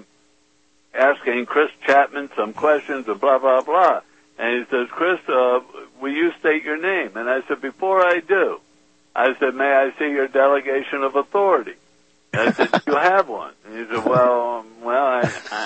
Speaker 2: asking Chris Chapman some questions and blah, blah, blah. And he says, Chris, uh, will you state your name? And I said, before I do, I said, may I see your delegation of authority? And I said, do you have one? And he said, well, um, well, I,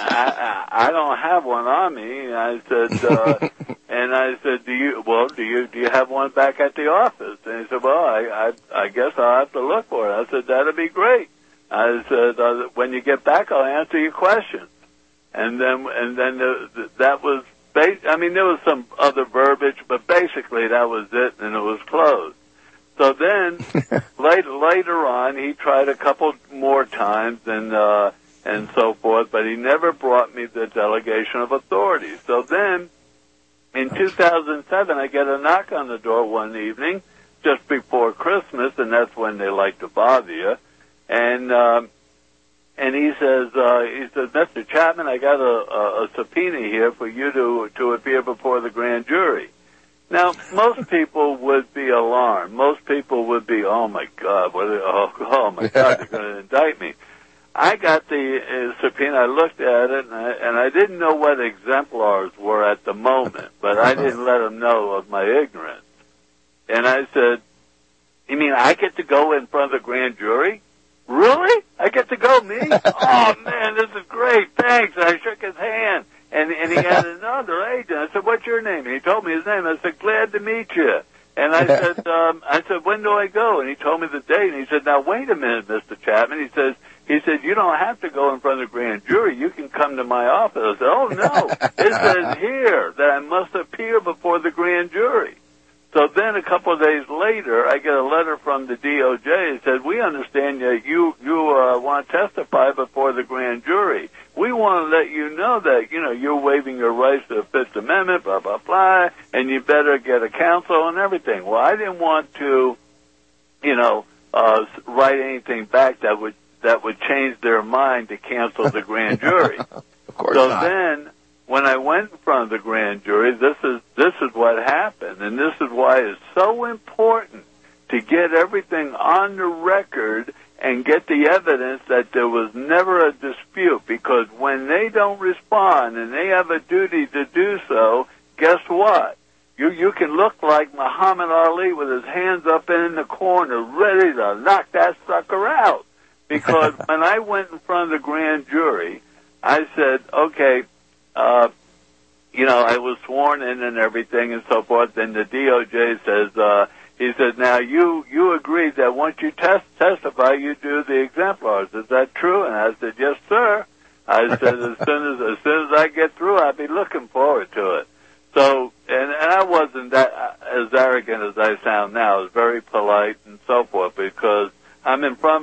Speaker 2: I, I, I don't have one on me. And I said, uh, and I said, do you, well, do you, do you have one back at the office? And he said, well, I, I, I guess I'll have to look for it. I said, that'd be great. I said, uh, when you get back, I'll answer your questions. And then, and then the, the, that was, bas- I mean, there was some other verbiage, but basically that was it, and it was closed. So then, later, later on, he tried a couple more times and, uh, and so forth, but he never brought me the delegation of authority. So then, in two thousand seven, I get a knock on the door one evening, just before Christmas, and that's when they like to bother you. And, um, and he says, uh, he says, Mister Chapman, I got a, a, a subpoena here for you to, to appear before the grand jury. Now, most people would be alarmed. Most people would be, oh, my God, what are, oh, oh, my God, they're going to indict me. I got the uh, subpoena. I looked at it, and I, and I didn't know what exemplars were at the moment, but I didn't let them know of my ignorance. And I said, you mean I get to go in front of the grand jury? Really? I get to go, me? Oh, man, this is great. Thanks. And I shook his hand. And, and he had another agent. I said, what's your name? And he told me his name. I said, glad to meet you. And I said, um, I said, when do I go? And he told me the date. And he said, now, wait a minute, Mister Chapman. He says, he said, you don't have to go in front of the grand jury. You can come to my office. I said, oh, no. It says here that I must appear before the grand jury. So then a couple of days later, I get a letter from the D O J. It says, we understand that you, you uh, want to testify before the grand jury. We want to let you know that, you know, you're waiving your rights to the Fifth Amendment, blah, blah, blah, and you better get a counsel and everything. Well, I didn't want to, you know, uh, write anything back that would that would change their mind to cancel the grand jury.
Speaker 4: Of course
Speaker 2: so
Speaker 4: not.
Speaker 2: then, when I went in front of the grand jury, this is this is what happened, and this is why it's so important to get everything on the record and get the evidence that there was never a dispute, because when they don't respond and they have a duty to do so, guess what? You you can look like Muhammad Ali with his hands up in the corner, ready to knock that sucker out. Because when I went in front of the grand jury, I said, okay, uh, you know, I was sworn in and everything and so forth, and the D O J says, uh, he says, now you, you agreed that once you test, testify, you do the exemplars. Is that true? And I said, yes, sir. I said, as soon as, as soon as I get through, I'll be looking forward to it. So, and, and I wasn't that as arrogant as I sound now. I was very polite and so forth, because I'm in front of a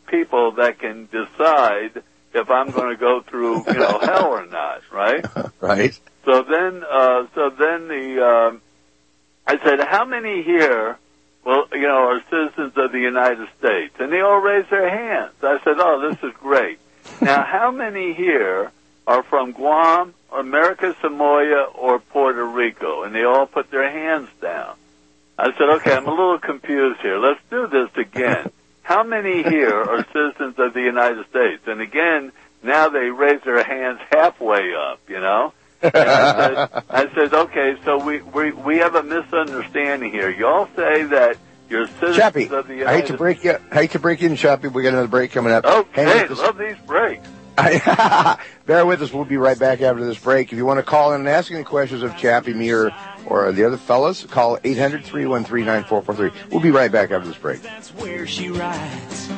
Speaker 2: people that can decide if I'm going to go through, you know, hell or not, right?
Speaker 4: Right.
Speaker 2: So then, uh, so then the, um, I said, how many here, well, you know, are citizens of the United States? And they all raised their hands. I said, oh, this is great. Now, how many here are from Guam, America Samoa, or Puerto Rico? And they all put their hands down. I said, okay, I'm a little confused here. Let's do this again. How many here are citizens of the United States? And again, now they raise their hands halfway up, you know? And I said, I said, okay, so we, we, we have a misunderstanding here. Y'all say that you're citizens
Speaker 4: Chappie,
Speaker 2: of the United States.
Speaker 4: I hate to break you, I hate to break you in, Chappie. We got another break coming up.
Speaker 2: Okay, love these breaks.
Speaker 4: Bear with us. We'll be right back after this break. If you want to call in and ask any questions of Chappie, me, or, or the other fellas, call eight hundred, three one three, nine four four three. We'll be right back after this break.
Speaker 5: That's where she rides.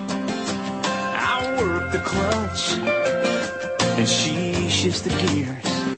Speaker 5: I work the clutch, and she shifts the gears.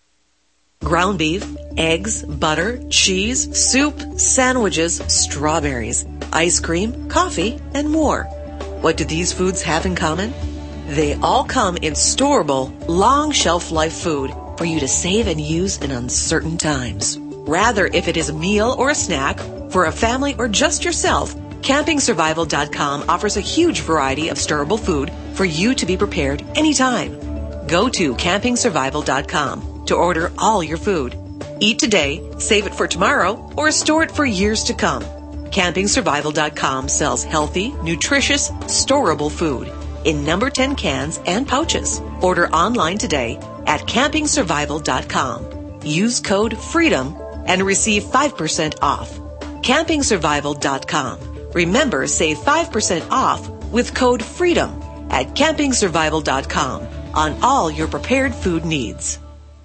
Speaker 17: Ground beef, eggs, butter, cheese, soup, sandwiches, strawberries, ice cream, coffee, and more. What do these foods have in common? They all come in storable, long shelf life food for you to save and use in uncertain times. Rather, if it is a meal or a snack, for a family or just yourself, camping survival dot com offers a huge variety of storable food for you to be prepared anytime. Go to camping survival dot com to order all your food. Eat today, save it for tomorrow, or store it for years to come. camping survival dot com sells healthy, nutritious, storable food in number ten cans and pouches. Order online today at camping survival dot com. Use code FREEDOM and receive five percent off. camping survival dot com. Remember, save five percent off with code FREEDOM at camping survival dot com on all your prepared food needs.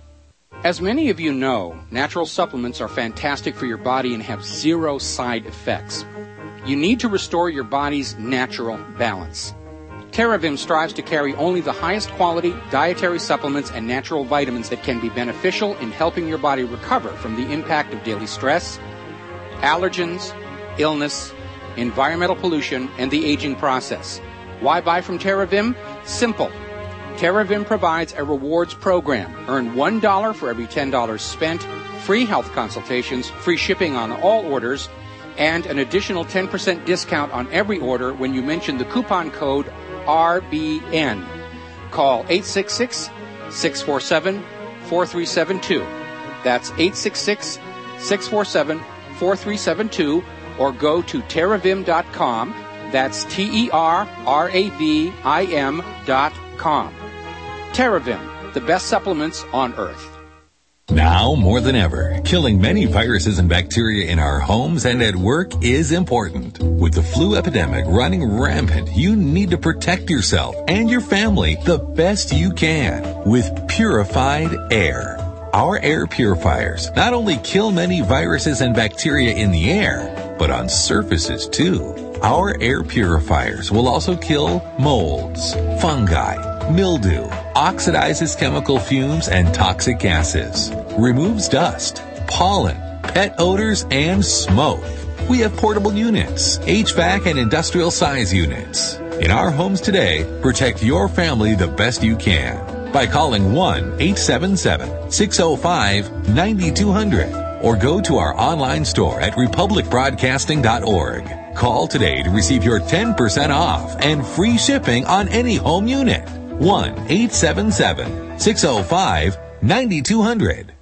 Speaker 19: As many of you know, natural supplements are fantastic for your body and have zero side effects. You need to restore your body's natural balance. TerraVim strives to carry only the highest quality dietary supplements and natural vitamins that can be beneficial in helping your body recover from the impact of daily stress, allergens, illness, environmental pollution, and the aging process. Why buy from TerraVim? Simple. TerraVim provides a rewards program. Earn one dollar for every ten dollars spent, free health consultations, free shipping on all orders, and an additional ten percent discount on every order when you mention the coupon code R B N. Call eight six six, six four seven, four three seven two. That's eight six six, six four seven, four three seven two, or go to terravim dot com. That's T E R R A V I M dot com. TerraVim, the best supplements on earth.
Speaker 9: Now more than ever, killing many viruses and bacteria in our homes and at work is important. With the flu epidemic running rampant, you need to protect yourself and your family the best you can with purified air. Our air purifiers not only kill many viruses and bacteria in the air, but on surfaces too. Our air purifiers will also kill molds, fungi, mildew, oxidizes chemical fumes and toxic gases, removes dust, pollen, pet odors, and smoke. We have portable units, H V A C and industrial size units. In our homes today, protect your family the best you can by calling one eight seven seven, six oh five, nine two hundred or go to our online store at republic broadcasting dot org. Call today to receive your ten percent off and free shipping on any home unit. one eight seven seven, six oh five, nine two hundred.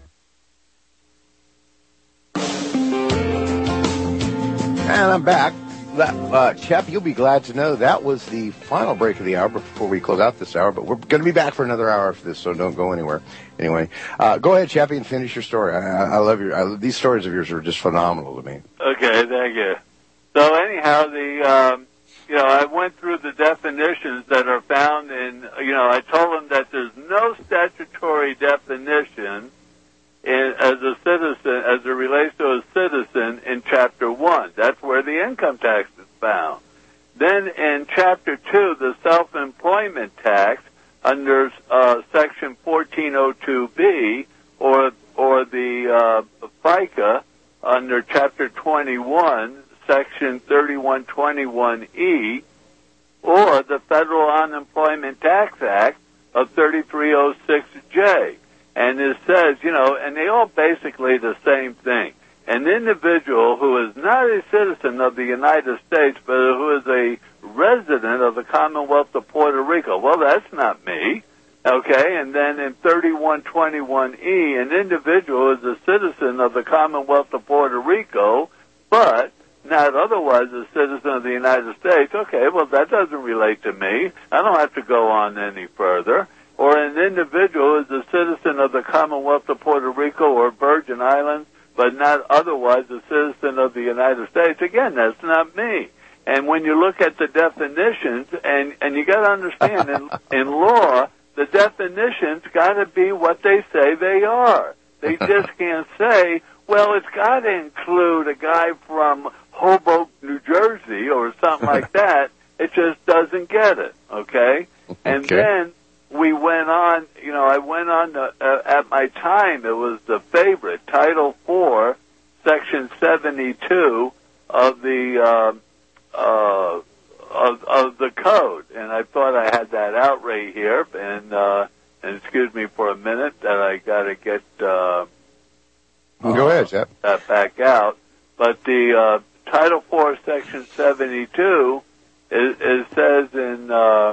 Speaker 4: And I'm back. That, uh, Chap, you'll be glad to know that was the final break of the hour before we close out this hour, but we're going to be back for another hour after this, so don't go anywhere. Anyway, uh, go ahead, Chappie, and finish your story. I, I love your, I, these stories of yours are just phenomenal to me.
Speaker 2: Okay, thank you. So anyhow, the, um, you know, I went through the definitions that are found in, you know, I told them that there's no statutory definition in, as a citizen, as it relates to a citizen in Chapter one. That's where the income tax is found. Then in Chapter two, the self-employment tax under uh, Section fourteen oh two B or or the uh, FICA under Chapter twenty-one, Section thirty-one twenty-one E, or the Federal Unemployment Tax Act of thirty-three oh six J. And it says, you know, and they all basically the same thing. An individual who is not a citizen of the United States, but who is a resident of the Commonwealth of Puerto Rico. Well, that's not me. Okay, and then in thirty-one twenty-one E, an individual is a citizen of the Commonwealth of Puerto Rico, but not otherwise a citizen of the United States. Okay, well, that doesn't relate to me. I don't have to go on any further. Or an individual is a citizen of the Commonwealth of Puerto Rico or Virgin Islands, but not otherwise a citizen of the United States. Again, that's not me. And when you look at the definitions, and, and you got to understand, in, in law, the definitions got to be what they say they are. They just can't say, well, it's got to include a guy from Hoboken, New Jersey, or something like that. It just doesn't get it, okay? And
Speaker 4: Okay.
Speaker 2: then we went on, you know, I went on, to, uh, at my time, it was the favorite, Title four, Section seventy-two of the, uh, uh, of, of the code. And I thought I had that out right here, and, uh, and excuse me for a minute that I gotta get, uh,
Speaker 4: Go ahead, Jeff.
Speaker 2: that back out. But the, uh, Title four, Section seventy-two, it, it says in, uh,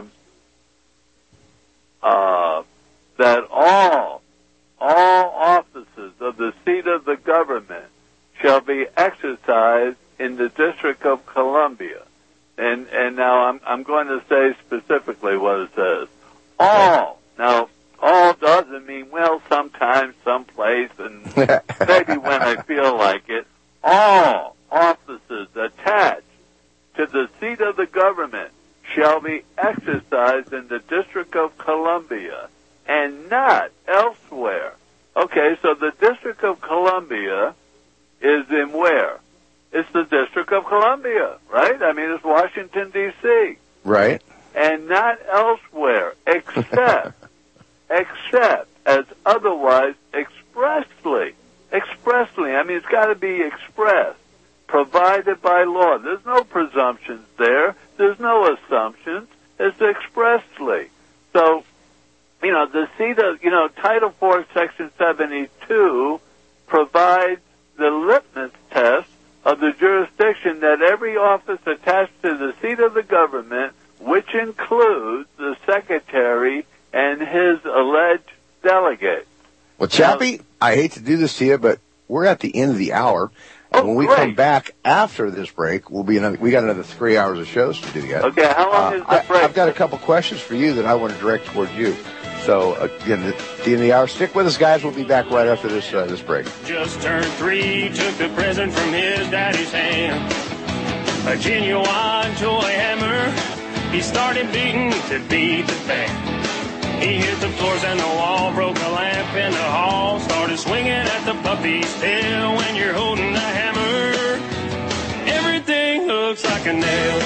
Speaker 2: Uh, that all, all offices of the seat of the government shall be exercised in the District of Columbia. And, and now I'm, I'm going to say specifically what it says. All. Now, all doesn't mean, well, sometimes, someplace, and maybe when I feel like it. All offices attached to the seat of the government shall be exercised in the District of Columbia and not elsewhere. Okay, so the District of Columbia is in where? It's the District of Columbia, right? I mean, it's Washington, D C
Speaker 4: Right.
Speaker 2: And not elsewhere, except, except as otherwise expressly. Expressly. I mean, it's got to be expressed, provided by law. There's no presumptions there. There's no assumptions. It's expressly. So, you know, the seat of, you know, Title four, Section seventy-two provides the litmus test of the jurisdiction that every office attached to the seat of the government, which includes the Secretary and his alleged delegates.
Speaker 4: Well, Chappie, I hate to do this to you, but we're at the end of the hour. And
Speaker 2: Oh,
Speaker 4: when we
Speaker 2: great.
Speaker 4: come back after this break, we'll be another, we got another three hours of shows to do yet.
Speaker 2: Okay, how long is the
Speaker 4: I,
Speaker 2: break?
Speaker 4: I've got a couple questions for you that I want to direct toward you. So, again, at the end of the hour, stick with us, guys. We'll be back right after this uh, this break.
Speaker 1: Just turned three, took the present from his daddy's hand. A genuine toy hammer. He started beating to beat the band. He hit the floors and the wall, broke a lamp in the hall, started swinging at the puppy's tail. When you're holding the hammer, everything looks like a nail.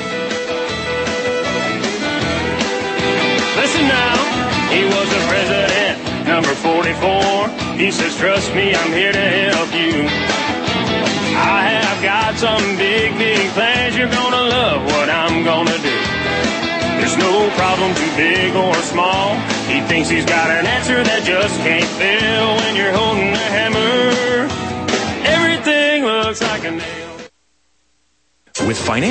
Speaker 1: Listen now. He was the president, number forty-four. He says, trust me, I'm here to help you. I have got some big, big plans. You're gonna love what I'm gonna do. There's no problem too big or small. He thinks he's got an answer that just can't fail. When you're holding a hammer, everything looks like a nail.
Speaker 14: With financial